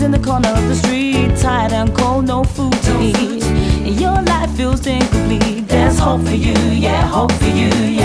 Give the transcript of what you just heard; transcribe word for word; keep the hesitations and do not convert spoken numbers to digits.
in the corner of the street, tired and cold, no food to eat. Your life feels incomplete. There's hope for you, yeah, hope for you.